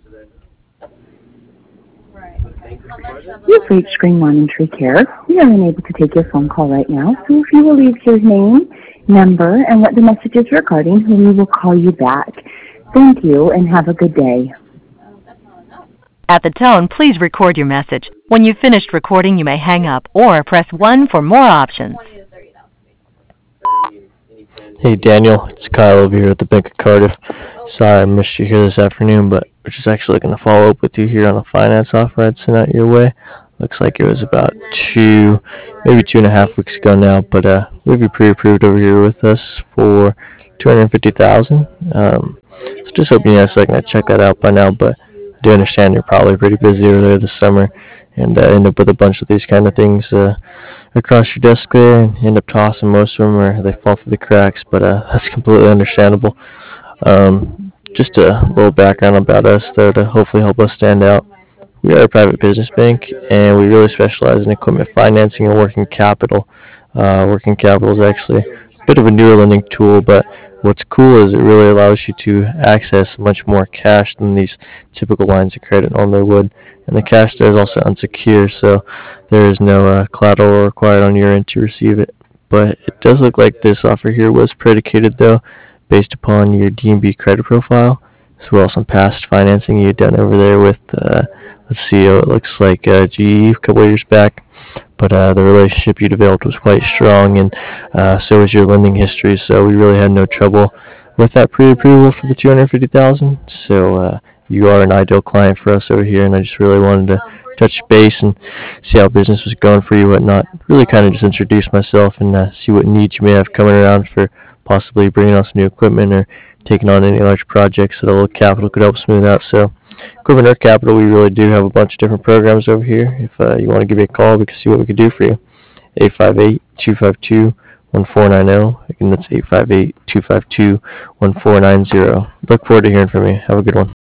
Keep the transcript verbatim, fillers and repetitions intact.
You've reached Screen Monitoring Care. We are unable to take your phone call right now, so if you will leave your name, number, and what the message is regarding, we will call you back. Thank you, and have a good day. At the tone, please record your message. When you've finished recording, you may hang up or press one for more options. Hey Daniel, it's Kyle over here at the Bank of Cardiff. Sorry I missed you here this afternoon, but we're just actually looking to follow up with you here on a finance offer I'd sent out your way. Looks like it was about two, maybe two and a half weeks ago now, but uh, we have you pre-approved over here with us for two hundred fifty thousand dollars. Um, so just hoping you have a second to check that out by now, but I do understand you're probably pretty busy earlier this summer and uh, end up with a bunch of these kind of things uh, across your desk there and end up tossing most of them or they fall through the cracks, but uh, that's completely understandable. Um, just a little background about us, though, to hopefully help us stand out. We are a private business bank, and we really specialize in equipment financing and working capital. Uh, working capital is actually a bit of a newer lending tool, but what's cool is it really allows you to access much more cash than these typical lines of credit normally would. And the cash there is also unsecure, so there is no uh, collateral required on your end to receive it. But it does look like this offer here was predicated, though, based upon your D and B credit profile, as well as some past financing you'd done over there with, uh, let's see, oh, it looks like uh, G E a couple of years back. But uh, the relationship you developed was quite strong, and uh, so was your lending history. So we really had no trouble with that pre-approval for the two hundred fifty thousand dollars. So uh, you are an ideal client for us over here, and I just really wanted to touch base and see how business was going for you, whatnot. Really kind of just introduce myself and uh, see what needs you may have coming around for possibly bringing on some new equipment or taking on any large projects that a little capital could help smooth out. So, Equipment Earth Capital, we really do have a bunch of different programs over here. If uh, you want to give me a call, we can see what we can do for you. eight five eight, two five two, one four nine zero. Again, that's eight five eight, two five two, one four nine zero. Look forward to hearing from you. Have a good one.